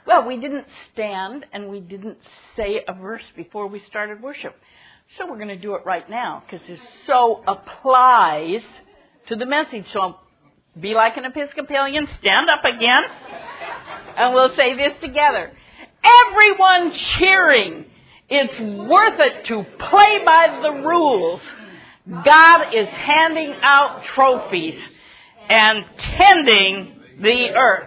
Well, we didn't stand and we didn't say a verse before we started worship. So we're going to do it right now because it so applies to the message. So be like an Episcopalian, stand up again, and we'll say this together. Everyone cheering. It's worth it to play by the rules. God is handing out trophies and tending the earth.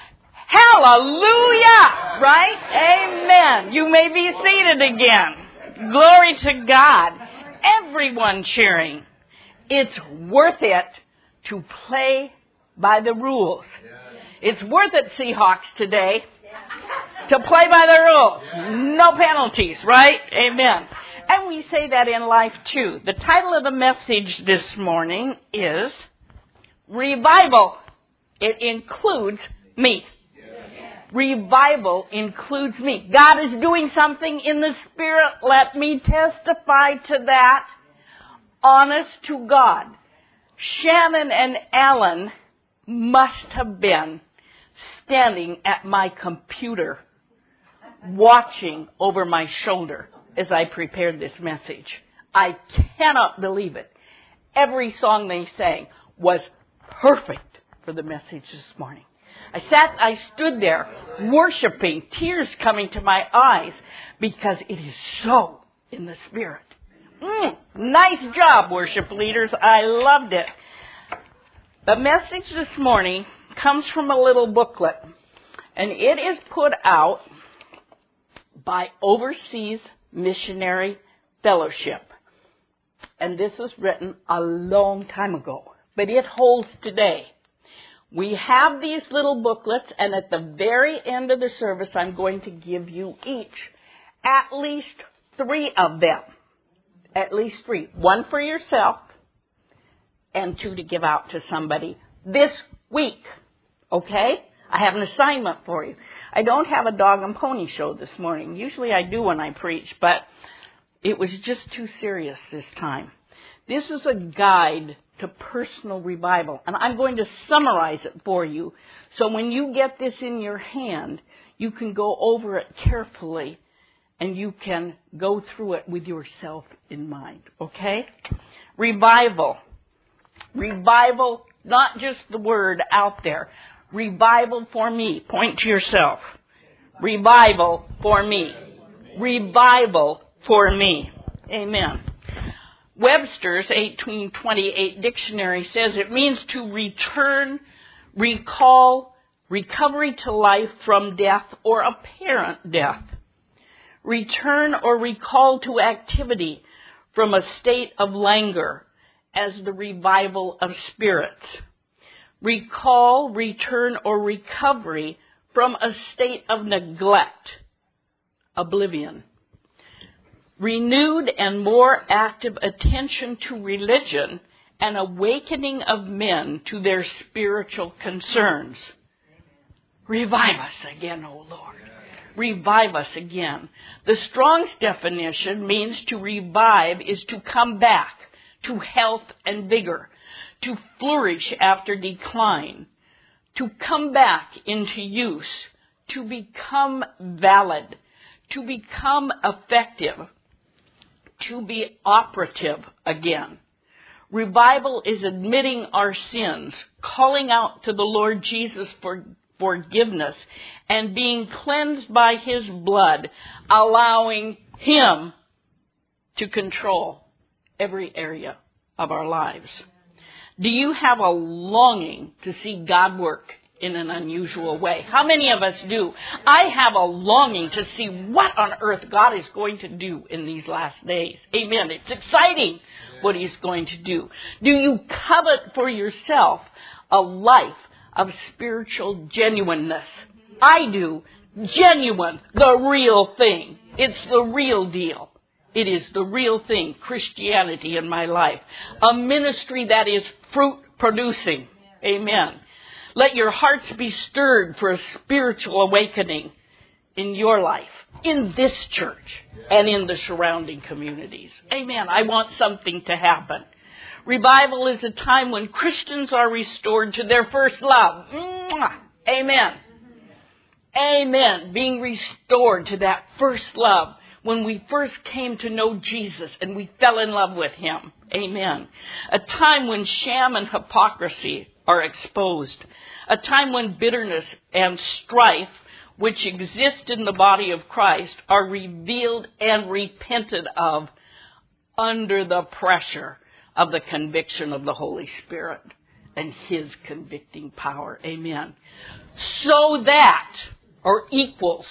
Hallelujah! Right? Amen. You may be seated again. Glory to God. Everyone cheering. It's worth it to play by the rules. It's worth it, Seahawks, today, to play by the rules. No penalties, right? Amen. And we say that in life, too. The title of the message this morning is Revival. It includes me. Revival includes me. God is doing something in the Spirit. Let me testify to that. Honest to God. Shannon and Alan must have been standing at my computer watching over my shoulder as I prepared this message. I cannot believe it. Every song they sang was perfect for the message this morning. I stood there worshiping, tears coming to my eyes because it is so in the Spirit. Nice job, worship leaders. I loved it. The message this morning comes from a little booklet, and it is put out by Overseas Missionary Fellowship. And this was written a long time ago, but it holds today. We have these little booklets, and at the very end of the service, I'm going to give you each at least 3 of them. At least 3. 1 for yourself, and 2 to give out to somebody this week. Okay? I have an assignment for you. I don't have a dog and pony show this morning. Usually I do when I preach, but it was just too serious this time. This is a guide to personal revival, and I'm going to summarize it for you. So when you get this in your hand, you can go over it carefully, and you can go through it with yourself in mind. Okay? Revival. Revival, not just the word out there. Revival for me. Point to yourself. Revival for me. Revival for me. Amen. Webster's 1828 dictionary says it means to return, recall, recovery to life from death or apparent death. Return or recall to activity from a state of languor as the revival of spirits. Recall, return, or recovery from a state of neglect, oblivion. Renewed and more active attention to religion and awakening of men to their spiritual concerns. Revive us again, O Lord. Revive us again. The Strong's definition means to revive is to come back to health and vigor, to flourish after decline, to come back into use, to become valid, to become effective, to be operative again. Revival is admitting our sins, calling out to the Lord Jesus for forgiveness, and being cleansed by His blood, allowing Him to control every area of our lives. Do you have a longing to see God work in an unusual way? How many of us do? I have a longing to see what on earth God is going to do in these last days. Amen. It's exciting what He's going to do. Do you covet for yourself a life of spiritual genuineness? I do. Genuine. The real thing. It's the real deal. It is the real thing, Christianity in my life. A ministry that is fruit producing. Amen. Let your hearts be stirred for a spiritual awakening in your life, in this church, and in the surrounding communities. Amen. I want something to happen. Revival is a time when Christians are restored to their first love. Amen. Amen. Being restored to that first love when we first came to know Jesus and we fell in love with him. Amen. A time when sham and hypocrisy are exposed. A time when bitterness and strife, which exist in the body of Christ, are revealed and repented of under the pressure of the conviction of the Holy Spirit and his convicting power. Amen. So that, or equals,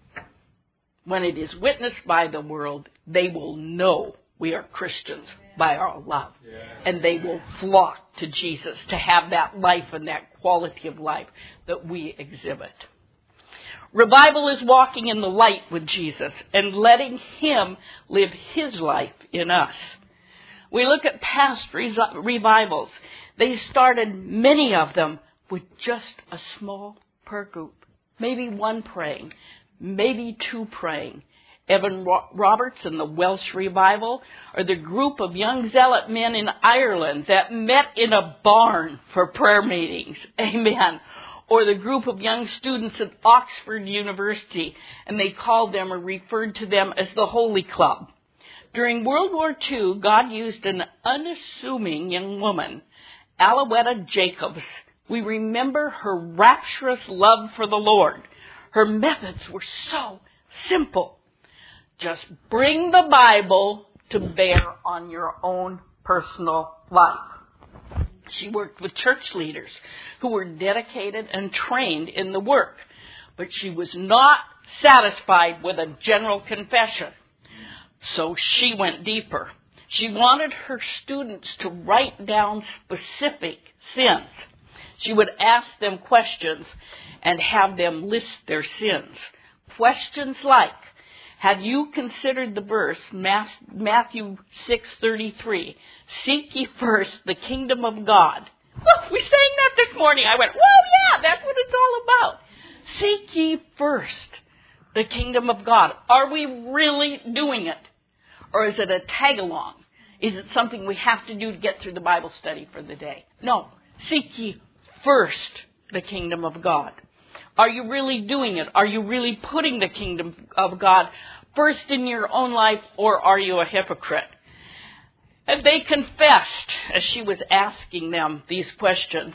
when it is witnessed by the world, they will know we are Christians by our love. And they will flock to Jesus to have that life and that quality of life that we exhibit. Revival is walking in the light with Jesus and letting him live his life in us. We look at past revivals. They started, many of them, with just a small prayer group. Maybe one praying, maybe two praying. Evan Roberts and the Welsh Revival, or the group of young zealot men in Ireland that met in a barn for prayer meetings. Amen. Or the group of young students at Oxford University, and they called them or referred to them as the Holy Club. During World War II, God used an unassuming young woman, Alouetta Jacobs. We remember her rapturous love for the Lord. Her methods were so simple. Just bring the Bible to bear on your own personal life. She worked with church leaders who were dedicated and trained in the work, but she was not satisfied with a general confession. So she went deeper. She wanted her students to write down specific sins. She would ask them questions and have them list their sins. Questions like, have you considered the verse, Matthew 6:33, seek ye first the kingdom of God? Well, we sang that this morning. I went, well, yeah, that's what it's all about. Seek ye first the kingdom of God. Are we really doing it? Or is it a tag-along? Is it something we have to do to get through the Bible study for the day? No. Seek ye first the kingdom of God. Are you really doing it? Are you really putting the kingdom of God first in your own life, or are you a hypocrite? And they confessed as she was asking them these questions.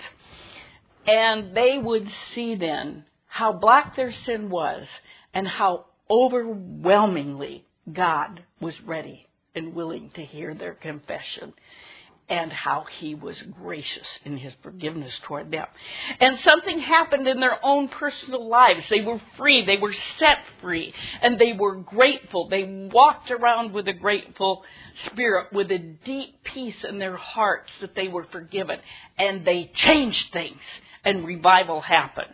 And they would see then how black their sin was and how overwhelmingly God was ready and willing to hear their confession, and how he was gracious in his forgiveness toward them. And something happened in their own personal lives. They were free. They were set free. And they were grateful. They walked around with a grateful spirit, with a deep peace in their hearts that they were forgiven. And they changed things, and revival happened.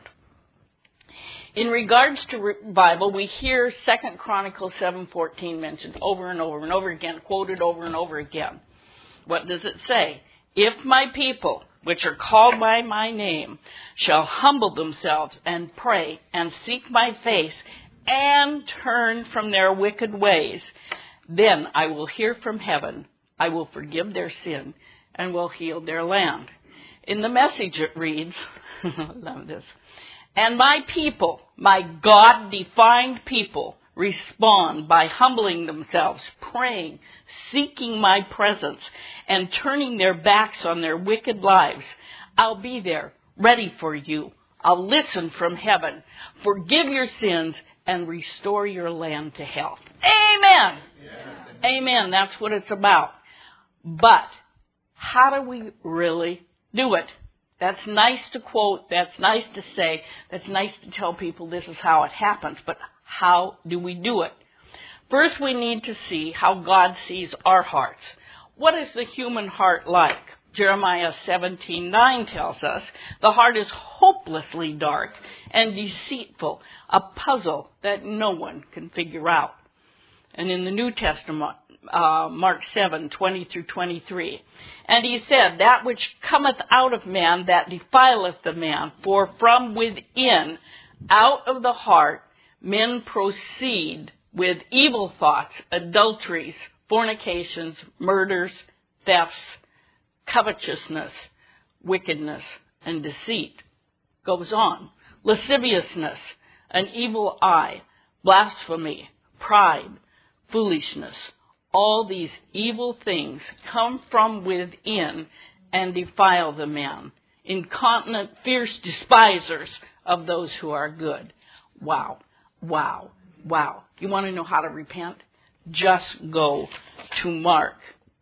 In regards to revival, we hear 2 Chronicles 7:14 mentioned over and over and over again, quoted over and over again. What does it say? If my people, which are called by my name, shall humble themselves and pray and seek my face and turn from their wicked ways, then I will hear from heaven, I will forgive their sin, and will heal their land. In the Message it reads, I love this, and my people, my God-defined people, respond by humbling themselves, praying, seeking my presence, and turning their backs on their wicked lives. I'll be there, ready for you. I'll listen from heaven, forgive your sins, and restore your land to health. Amen. Yes. Amen. That's what it's about. But how do we really do it? That's nice to quote. That's nice to say. That's nice to tell people this is how it happens. But how do we do it? First, we need to see how God sees our hearts. What is the human heart like? Jeremiah 17:9 tells us, the heart is hopelessly dark and deceitful, a puzzle that no one can figure out. And in the New Testament, Mark 7:20 through 23. And he said, that which cometh out of man, that defileth the man. For from within, out of the heart, men proceed with evil thoughts, adulteries, fornications, murders, thefts, covetousness, wickedness, and deceit. Goes on. Lasciviousness, an evil eye, blasphemy, pride, foolishness. All these evil things come from within and defile the man. Incontinent, fierce despisers of those who are good. Wow, wow, wow. You want to know how to repent? Just go to Mark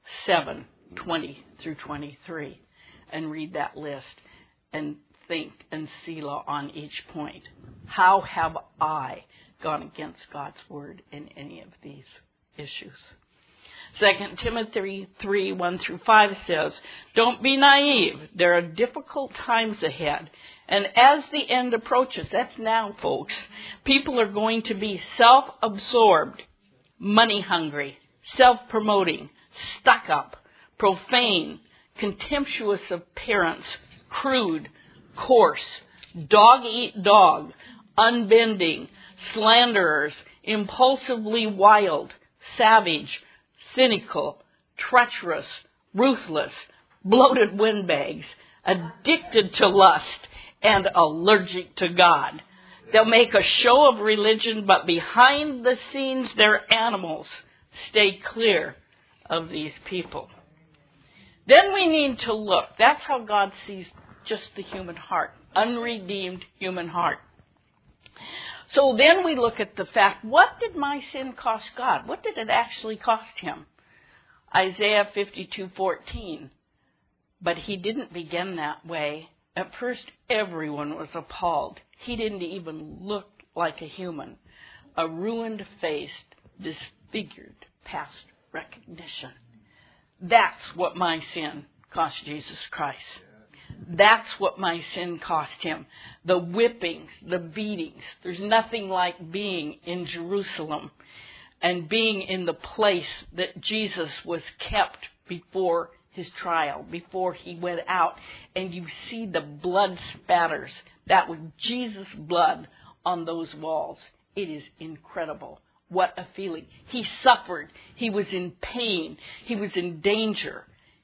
7:20 through 23 and read that list and think and selah on each point. How have I gone against God's word in any of these issues? 2 Timothy 3:1 through 5 says, don't be naive. There are difficult times ahead. And as the end approaches, that's now, folks, people are going to be self-absorbed, money-hungry, self-promoting, stuck-up, profane, contemptuous of parents, crude, coarse, dog-eat-dog, unbending, slanderers, impulsively wild, savage, cynical, treacherous, ruthless, bloated windbags, addicted to lust, and allergic to God. They'll make a show of religion, but behind the scenes they're animals. Stay clear of these people. Then we need to look. That's how God sees just the human heart, unredeemed human heart. So then we look at the fact, what did my sin cost God? What did it actually cost him? Isaiah 52:14. But he didn't begin that way. At first, everyone was appalled. He didn't even look like a human. A ruined-faced, disfigured past recognition. That's what my sin cost Jesus Christ. That's what my sin cost him. The whippings, the beatings. There's nothing like being in Jerusalem and being in the place that Jesus was kept before his trial, before he went out. And you see the blood spatters. That was Jesus' blood on those walls. It is incredible. What a feeling. He suffered. He was in pain. He was in danger.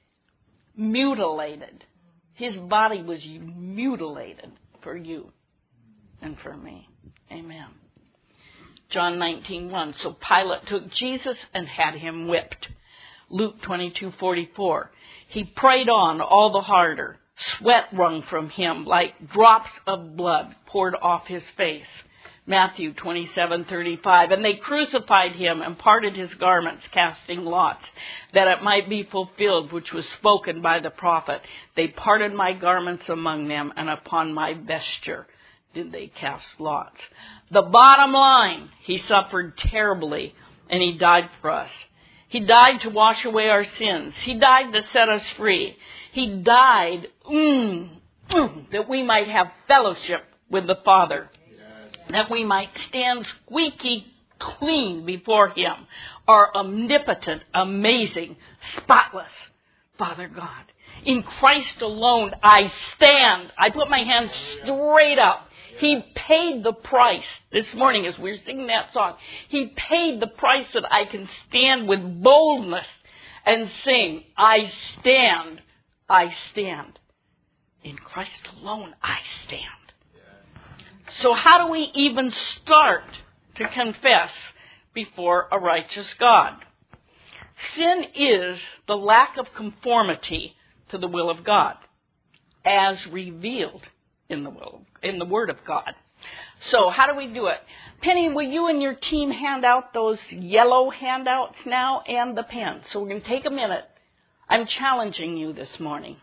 Mutilated. His body was mutilated for you and for me. Amen. John 19:1. So Pilate took Jesus and had him whipped. Luke 22:44. He prayed on all the harder. Sweat wrung from him like drops of blood poured off his face. Matthew 27:35. And they crucified him and parted his garments, casting lots, that it might be fulfilled which was spoken by the prophet. They parted my garments among them, and upon my vesture did they cast lots. The bottom line, he suffered terribly, and he died for us. He died to wash away our sins. He died to set us free. He died that we might have fellowship with the Father. That we might stand squeaky clean before him, our omnipotent, amazing, spotless Father God. In Christ alone I stand. I put my hands straight up. He paid the price. This morning as we were singing that song, he paid the price that I can stand with boldness and sing, I stand, I stand. In Christ alone I stand. So how do we even start to confess before a righteous God? Sin is the lack of conformity to the will of God, as revealed in the Word of God. So how do we do it? Penny, will you and your team hand out those yellow handouts now and the pens? So we're going to take a minute. I'm challenging you this morning.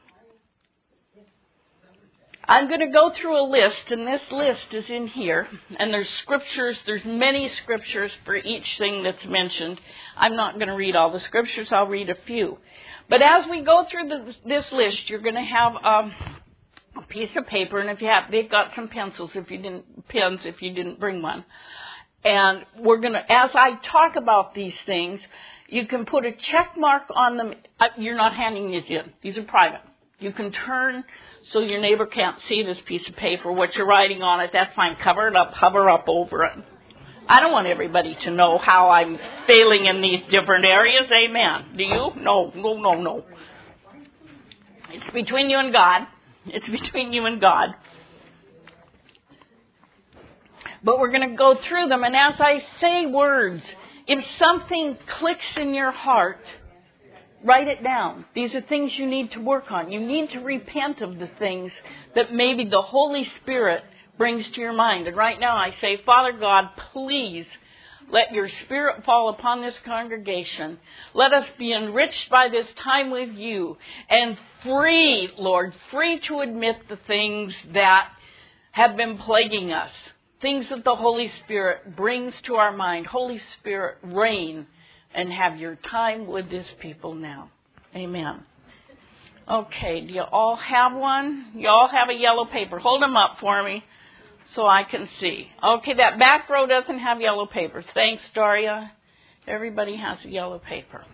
I'm going to go through a list, and this list is in here. And there's scriptures, there's many scriptures for each thing that's mentioned. I'm not going to read all the scriptures, I'll read a few. But as we go through this list, you're going to have a piece of paper, and if you have, they've got some pencils if you didn't bring one. And we're going to, as I talk about these things, you can put a check mark on them. You're not handing these in. These are private. You can turn so your neighbor can't see this piece of paper, what you're writing on it. That's fine. Cover it up, hover up over it. I don't want everybody to know how I'm failing in these different areas. Amen. Do you? No. It's between you and God. It's between you and God. But we're going to go through them, and as I say words, if something clicks in your heart, write it down. These are things you need to work on. You need to repent of the things that maybe the Holy Spirit brings to your mind. And right now I say, Father God, please let your Spirit fall upon this congregation. Let us be enriched by this time with you and free, Lord, free to admit the things that have been plaguing us. Things that the Holy Spirit brings to our mind. Holy Spirit, reign and have your time with this people now. Amen. Okay, do you all have one? You all have a yellow paper. Hold them up for me so I can see. Okay, that back row doesn't have yellow paper. Thanks, Daria. Everybody has a yellow paper.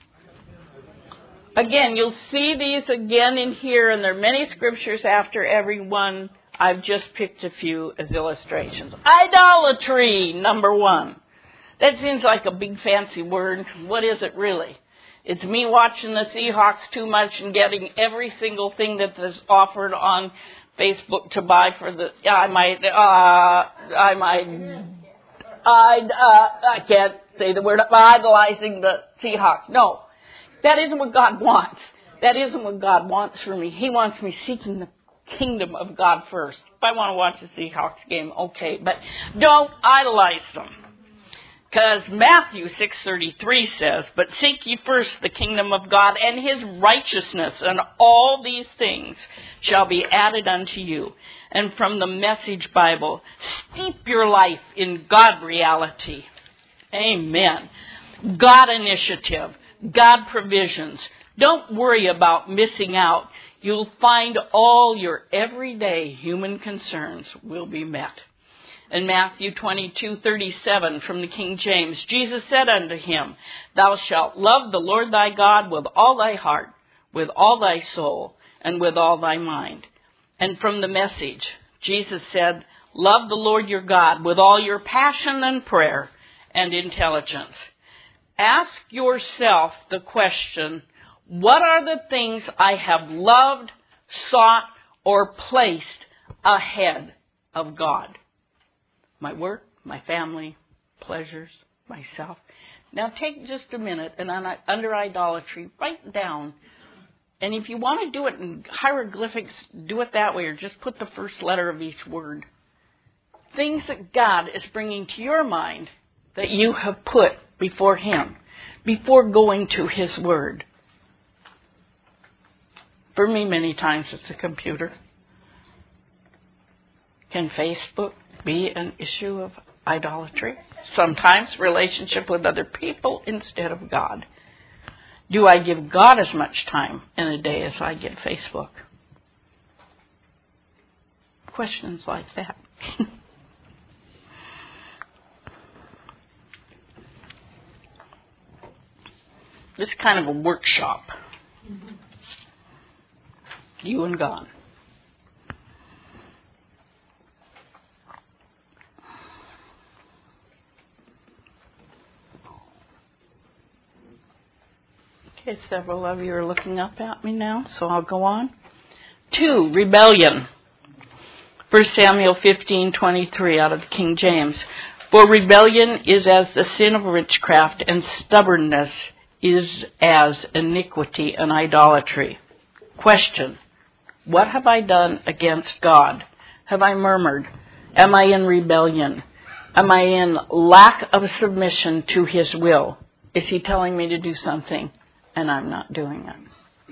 Again, you'll see these again in here, and there are many scriptures after every one. I've just picked a few as illustrations. Idolatry, number 1. That seems like a big fancy word. What is it really? It's me watching the Seahawks too much and getting every single thing that is offered on Facebook to buy for the. I can't say the word. Idolizing the Seahawks. No, that isn't what God wants. That isn't what God wants for me. He wants me seeking the kingdom of God first. If I want to watch the Seahawks game, okay, but don't idolize them. Because Matthew 6:33 says, "But seek ye first the kingdom of God and his righteousness, and all these things shall be added unto you." And from the Message Bible, steep your life in God reality. Amen. God initiative, God provisions. Don't worry about missing out. You'll find all your everyday human concerns will be met. In Matthew 22:37 from the King James, Jesus said unto him, "Thou shalt love the Lord thy God with all thy heart, with all thy soul, and with all thy mind." And from the Message, Jesus said, "Love the Lord your God with all your passion and prayer and intelligence." Ask yourself the question, what are the things I have loved, sought, or placed ahead of God? My work, my family, pleasures, myself. Now take just a minute and under idolatry, write down. And if you want to do it in hieroglyphics, do it that way, or just put the first letter of each word. Things that God is bringing to your mind that you have put before Him, before going to His Word. For me, many times it's a computer. Can Facebook be an issue of idolatry? Sometimes relationship with other people instead of God. Do I give God as much time in a day as I give Facebook? Questions like that. This is kind of a workshop. You and God. Okay, several of you are looking up at me now, so I'll go on. 2, rebellion. 1 Samuel 15:23 out of the King James. For rebellion is as the sin of witchcraft, and stubbornness is as iniquity and idolatry. Question. What have I done against God? Have I murmured? Am I in rebellion? Am I in lack of submission to His will? Is He telling me to do something and I'm not doing it?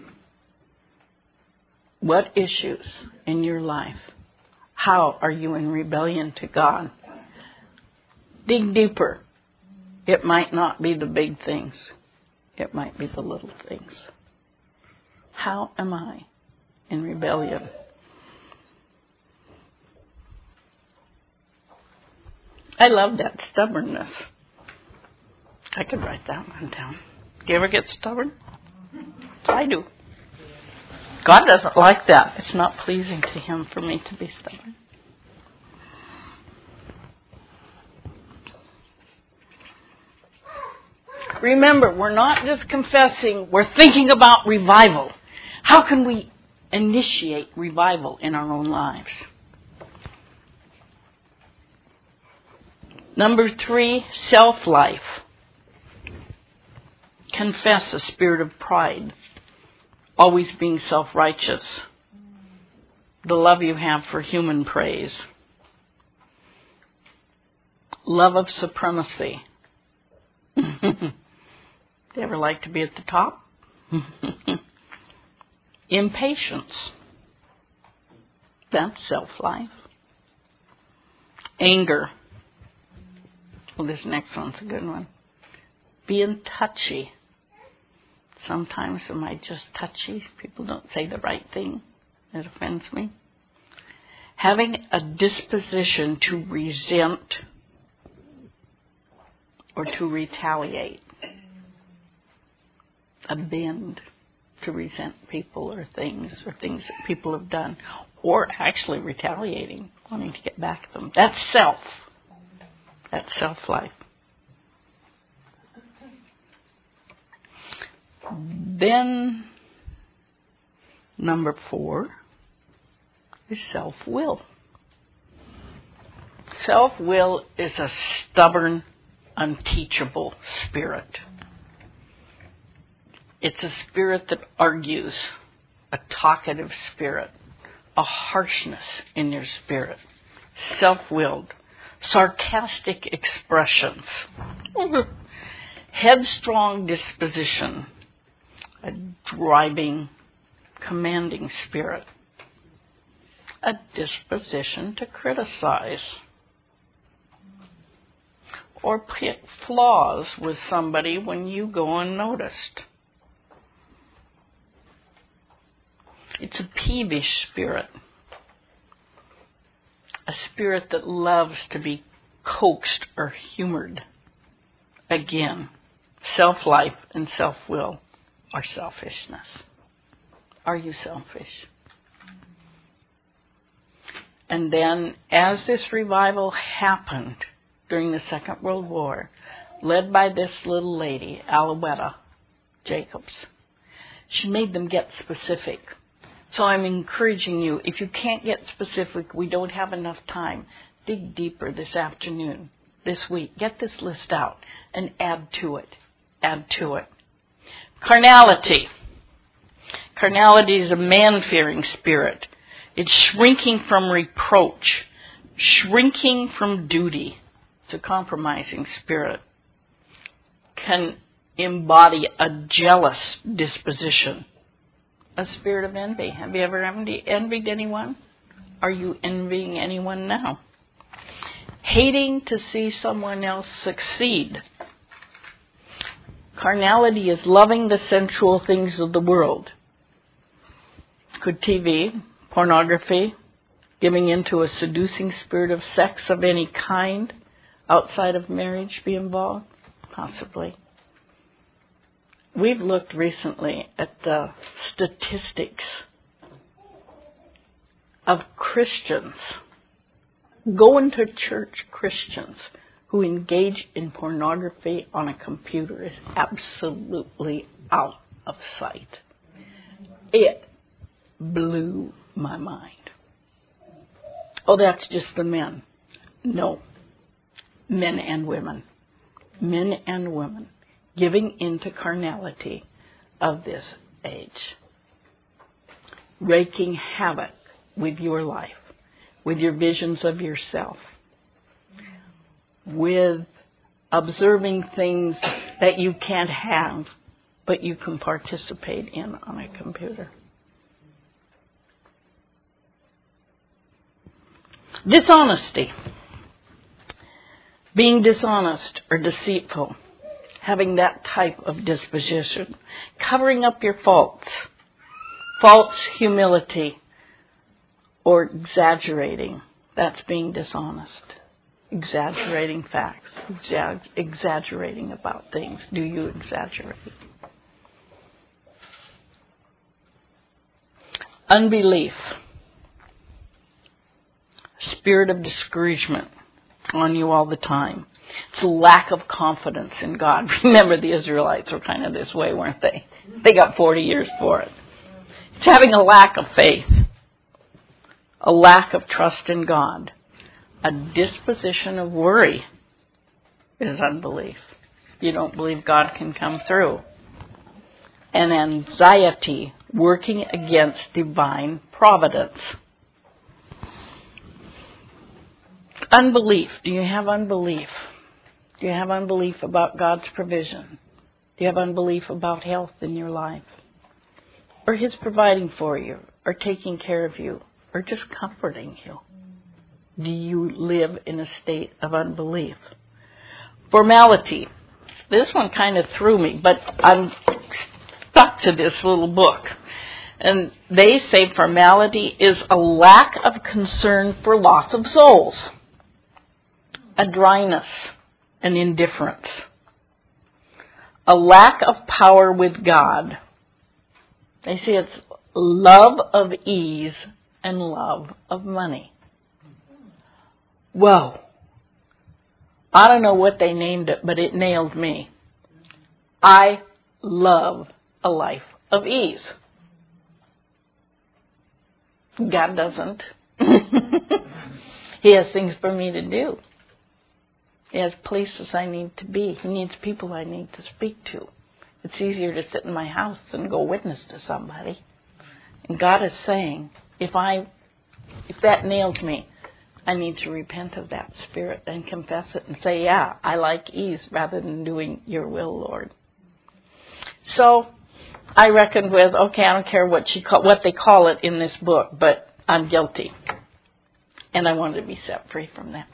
What issues in your life? How are you in rebellion to God? Dig deeper. It might not be the big things. It might be the little things. How am I in rebellion? I love that stubbornness. I could write that one down. Do you ever get stubborn? I do. God doesn't like that. It's not pleasing to Him for me to be stubborn. Remember, we're not just confessing, we're thinking about revival. How can we initiate revival in our own lives? Number 3, self-life. Confess a spirit of pride, always being self-righteous. The love you have for human praise. Love of supremacy. You ever like to be at the top? Impatience. That's self-life. Anger. Well, this next one's a good one. Being touchy. Sometimes am I just touchy? People don't say the right thing. It offends me. Having a disposition to resent or to retaliate. A bend to resent people or things that people have done. Or actually retaliating, wanting to get back at them. That's self. That's self-life. Then, number 4 is self-will. Self-will is a stubborn, unteachable spirit. It's a spirit that argues, a talkative spirit, a harshness in your spirit, self-willed, sarcastic expressions, headstrong disposition, a driving, commanding spirit, a disposition to criticize or pick flaws with somebody when you go unnoticed. It's a peevish spirit, a spirit that loves to be coaxed or humored. Again, self-life and self-will are selfishness. Are you selfish? And then, as this revival happened during the Second World War, led by this little lady, Alouetta Jacobs, she made them get specific. So I'm encouraging you, if you can't get specific, we don't have enough time, dig deeper this afternoon, this week. Get this list out and add to it. Add to it. Carnality. Carnality is a man-fearing spirit. It's shrinking from reproach, shrinking from duty. It's a compromising spirit. Can embody a jealous disposition. A spirit of envy. Have you ever envied anyone? Are you envying anyone now? Hating to see someone else succeed. Carnality is loving the sensual things of the world. Could TV, pornography, giving into a seducing spirit of sex of any kind outside of marriage be involved? Possibly. We've looked recently at the statistics of Christians, going to church Christians who engage in pornography on a computer is absolutely out of sight. It blew my mind. Oh, that's just the men. No. Men and women. Men and women. Giving into carnality of this age. Wreaking havoc with your life, with your visions of yourself, with observing things that you can't have, but you can participate in on a computer. Dishonesty. Being dishonest or deceitful. Having that type of disposition. Covering up your faults. False humility. Or exaggerating. That's being dishonest. Exaggerating facts. Exaggerating about things. Do you exaggerate? Unbelief. Spirit of discouragement on you all the time. It's a lack of confidence in God. Remember, the Israelites were kind of this way, weren't they? They got 40 years for it. It's having a lack of faith, a lack of trust in God, a disposition of worry, is unbelief. You don't believe God can come through. And anxiety, working against divine providence. Unbelief. Do you have unbelief? Do you have unbelief about God's provision? Do you have unbelief about health in your life? Or His providing for you? Or taking care of you? Or just comforting you? Do you live in a state of unbelief? Formality. This one kind of threw me, but I'm stuck to this little book. And they say formality is a lack of concern for loss of souls, a dryness, an indifference, a lack of power with God. They say it's love of ease and love of money. Whoa. I don't know what they named it, but it nailed me. I love a life of ease. God doesn't. He has things for me to do. He has places I need to be. He needs people I need to speak to. It's easier to sit in my house than go witness to somebody. And God is saying, if that nails me, I need to repent of that spirit and confess it and say, yeah, I like ease rather than doing your will, Lord. So I reckoned with, okay, I don't care what they call it in this book, but I'm guilty. And I wanted to be set free from that.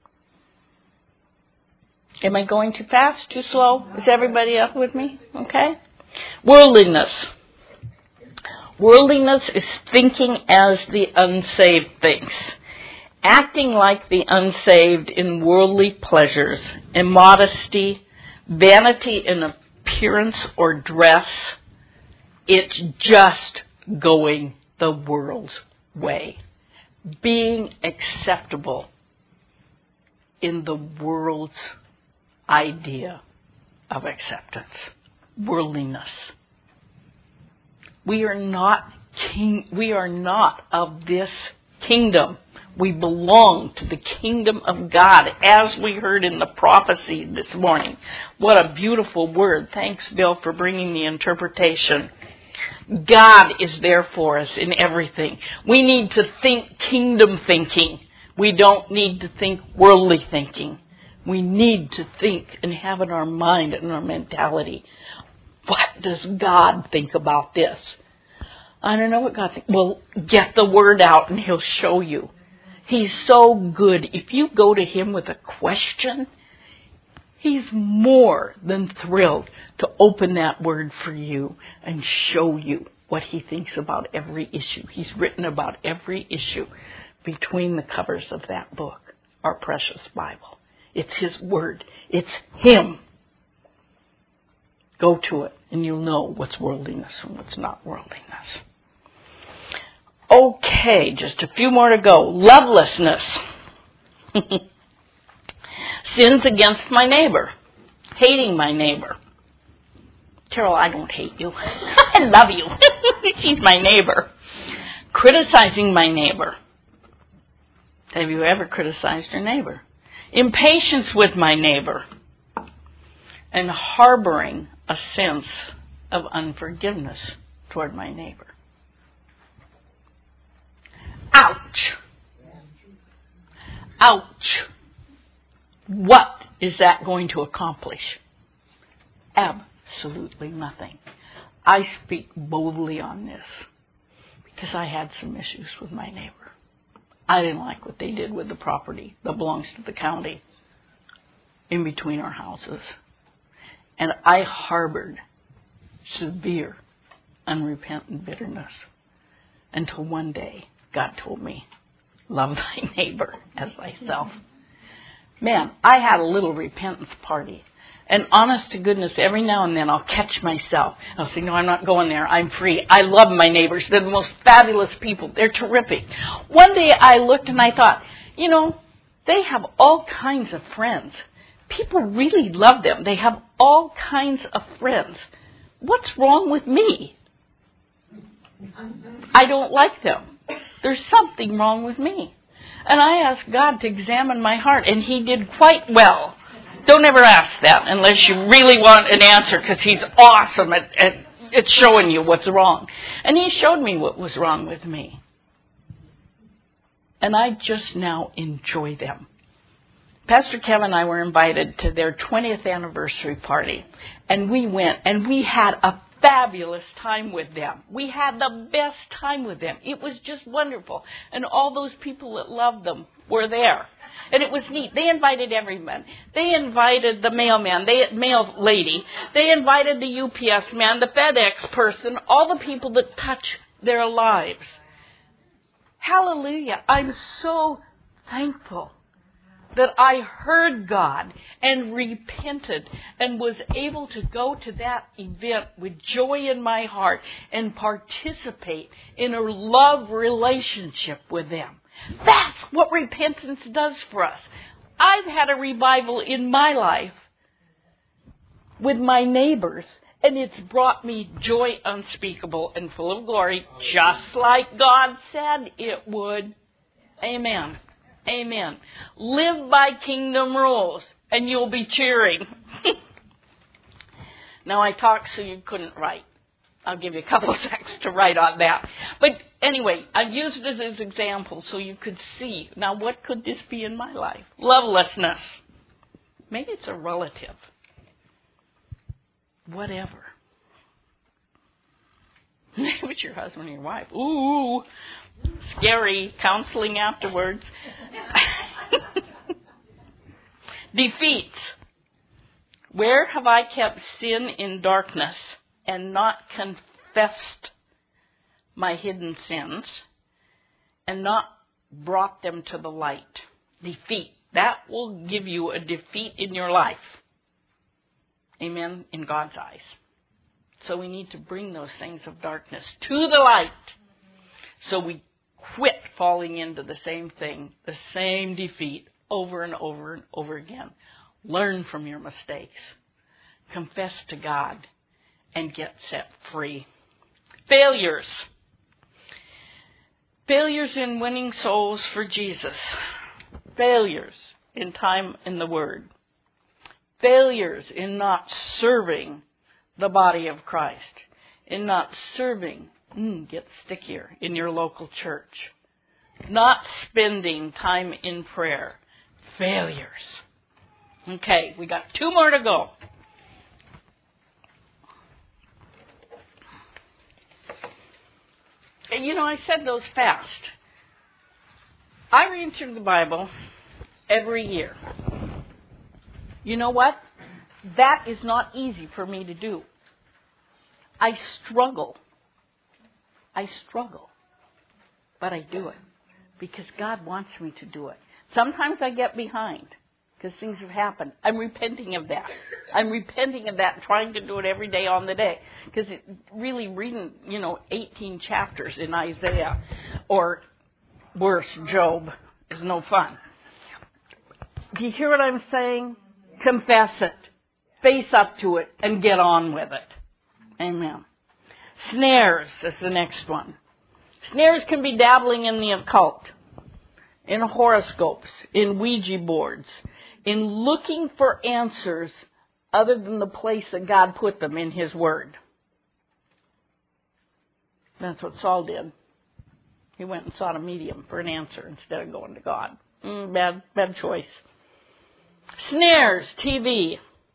Am I going too fast, too slow? Is everybody up with me? Okay. Worldliness. Worldliness is thinking as the unsaved thinks. Acting like the unsaved in worldly pleasures, immodesty, vanity in appearance or dress. It's just going the world's way. Being acceptable in the world's idea of acceptance. Worldliness. We are not of this kingdom. We belong to the kingdom of God, as we heard in the prophecy this morning. What a beautiful word. Thanks, Bill, for bringing the interpretation. God is there for us in everything. We need to think kingdom thinking. We don't need to think worldly thinking. We need to think and have in our mind and our mentality, what does God think about this? I don't know what God thinks. Well, get the word out and He'll show you. He's so good. If you go to Him with a question, He's more than thrilled to open that word for you and show you what He thinks about every issue. He's written about every issue between the covers of that book, our precious Bible. It's His word. It's Him. Go to it and you'll know what's worldliness and what's not worldliness. Okay, just a few more to go. Lovelessness. Sins against my neighbor. Hating my neighbor. Carol, I don't hate you. I love you. She's my neighbor. Criticizing my neighbor. Have you ever criticized your neighbor? Impatience with my neighbor. And harboring a sense of unforgiveness toward my neighbor. Ouch. Ouch. What is that going to accomplish? Absolutely nothing. I speak boldly on this because I had some issues with my neighbor. I didn't like what they did with the property that belongs to the county in between our houses. And I harbored severe, unrepentant bitterness until one day God told me, love thy neighbor as thyself. Man, I had a little repentance party. And honest to goodness, every now and then I'll catch myself. I'll say, no, I'm not going there. I'm free. I love my neighbors. They're the most fabulous people. They're terrific. One day I looked and I thought, they have all kinds of friends. People really love them. They have all kinds of friends. What's wrong with me? I don't like them. There's something wrong with me. And I asked God to examine my heart, and He did quite well. Don't ever ask that unless you really want an answer, because he's awesome at showing you what's wrong. And he showed me what was wrong with me. And I just now enjoy them. Pastor Kevin and I were invited to their 20th anniversary party. And we went and we had a fabulous time with them. We had the best time with them. It was just wonderful. And all those people that loved them were there. And it was neat. They invited everyone. They invited the mailman, mail lady. They invited the UPS man, the FedEx person, all the people that touch their lives. Hallelujah. I'm so thankful that I heard God and repented and was able to go to that event with joy in my heart and participate in a love relationship with them. That's what repentance does for us. I've had a revival in my life with my neighbors, and it's brought me joy unspeakable and full of glory, just like God said it would. Amen. Amen. Live by kingdom rules, and you'll be cheering. Now, I talk so you couldn't write. I'll give you a couple of seconds to write on that. But anyway, I've used it as examples so you could see. Now, what could this be in my life? Lovelessness. Maybe it's a relative. Whatever. Maybe it's your husband or your wife. Ooh, scary. Counseling afterwards. Defeats. Where have I kept sin in darkness and not confessed my hidden sins and not brought them to the light? Defeat. That will give you a defeat in your life. Amen. In God's eyes. So we need to bring those things of darkness to the light. So we quit falling into the same thing, the same defeat over and over and over again. Learn from your mistakes. Confess to God and get set free. Failures. Failures in winning souls for Jesus. Failures in time in the Word. Failures in not serving the body of Christ. In not serving, get stickier, in your local church. Not spending time in prayer. Failures. Okay, we got 2 more to go. And you know, I said those fast. I read through the Bible every year. You know what? That is not easy for me to do. I struggle. But I do it because God wants me to do it. Sometimes I get behind because things have happened. I'm repenting of that. Trying to do it every day on the day. Because really reading, 18 chapters in Isaiah or worse, Job is no fun. Do you hear what I'm saying? Confess it. Face up to it and get on with it. Amen. Snares is the next one. Snares can be dabbling in the occult, in horoscopes, in Ouija boards, in looking for answers other than the place that God put them in His Word. That's what Saul did. He went and sought a medium for an answer instead of going to God. Bad choice. Snares, TV.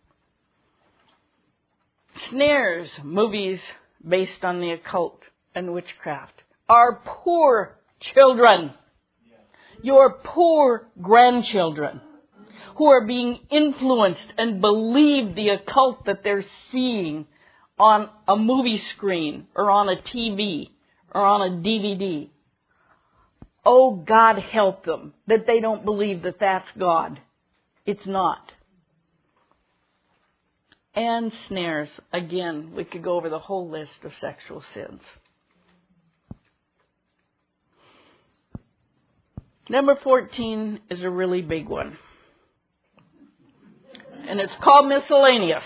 Snares, movies based on the occult and witchcraft. Our poor children, your poor grandchildren, who are being influenced and believe the occult that they're seeing on a movie screen or on a TV or on a DVD. Oh, God help them that they don't believe that that's God. It's not. And snares. Again, we could go over the whole list of sexual sins. Number 14 is a really big one. And it's called miscellaneous.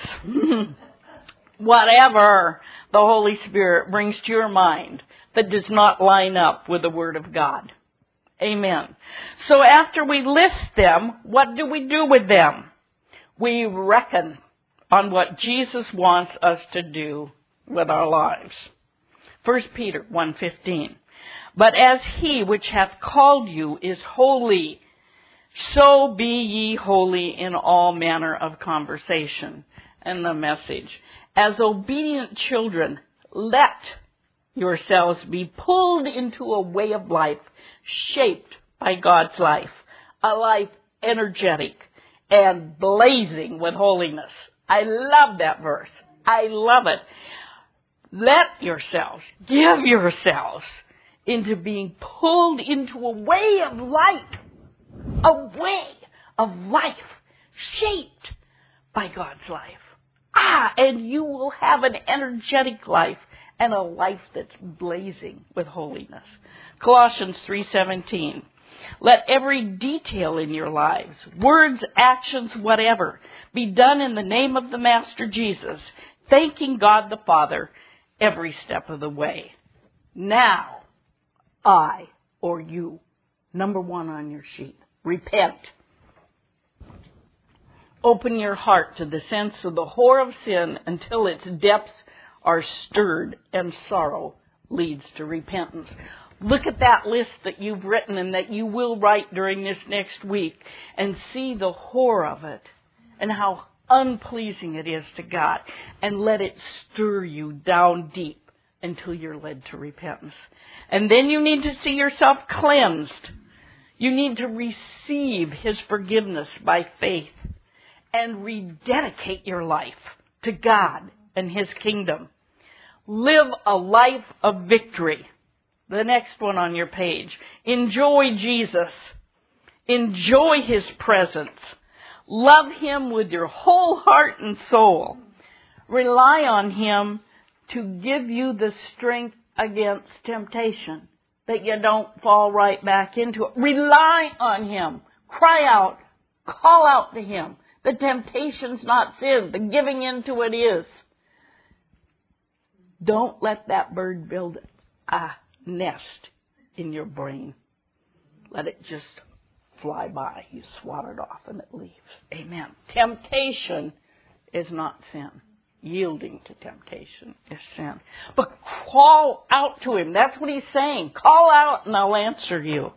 Whatever the Holy Spirit brings to your mind that does not line up with the Word of God. Amen. So after we list them, what do we do with them? we reckon on what Jesus wants us to do with our lives. 1 Peter 1:15. But as he which hath called you is holy, so be ye holy in all manner of conversation. And the Message. As obedient children, let yourselves be pulled into a way of life shaped by God's life. A life energetic and blazing with holiness. I love that verse. I love it. Let yourselves, give yourselves into being pulled into a way of life. A way of life shaped by God's life. And you will have an energetic life and a life that's blazing with holiness. Colossians 3:17. Let every detail in your lives, words, actions, whatever, be done in the name of the Master Jesus, thanking God the Father every step of the way. Now, I or you, number one on your sheet, repent. Open your heart to the sense of the horror of sin until its depths are stirred and sorrow leads to repentance. Look at that list that you've written and that you will write during this next week and see the horror of it and how unpleasing it is to God, and let it stir you down deep until you're led to repentance. And then you need to see yourself cleansed. You need to receive His forgiveness by faith and rededicate your life to God and His kingdom. Live a life of victory. The next one on your page. Enjoy Jesus. Enjoy His presence. Love Him with your whole heart and soul. Rely on Him to give you the strength against temptation, that you don't fall right back into it. Rely on Him. Cry out. Call out to Him. The temptation's not sin. The giving into it is. Don't let that bird build a nest in your brain. Let it just fly by. You swat it off and it leaves. Amen. Temptation is not sin. Yielding to temptation is sin. But call out to Him. That's what He's saying. Call out and I'll answer you.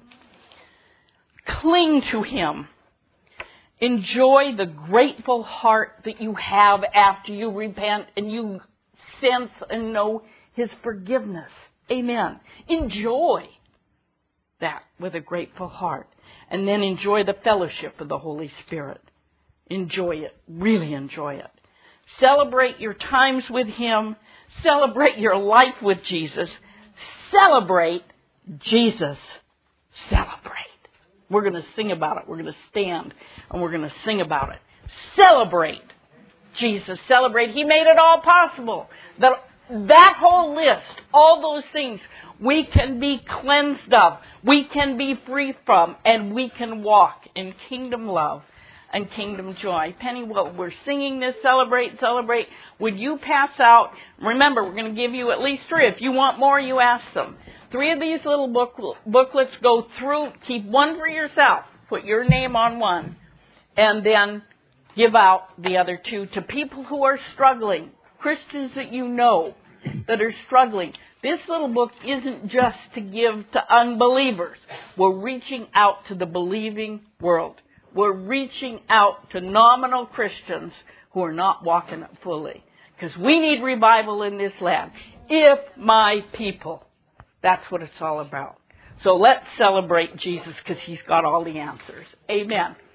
Cling to Him. Enjoy the grateful heart that you have after you repent and you sense and know His forgiveness. Amen. Enjoy that with a grateful heart. And then enjoy the fellowship of the Holy Spirit. Enjoy it. Really enjoy it. Celebrate your times with Him. Celebrate your life with Jesus. Celebrate Jesus. Celebrate. We're going to sing about it. We're going to stand and we're going to sing about it. Celebrate Jesus. Celebrate. He made it all possible. That whole list, all those things, we can be cleansed of. We can be free from. And we can walk in kingdom love and kingdom joy. Penny, well, we're singing this, celebrate, celebrate. Would you pass out? Remember, we're going to give you at least 3. If you want more, you ask them. 3 of these little booklets. Go through. Keep one for yourself. Put your name on one. And then give out the other 2 to people who are struggling. Christians that you know that are struggling. This little book isn't just to give to unbelievers. We're reaching out to the believing world. We're reaching out to nominal Christians who are not walking it fully. Because we need revival in this land. If my people. That's what it's all about. So let's celebrate Jesus because He's got all the answers. Amen.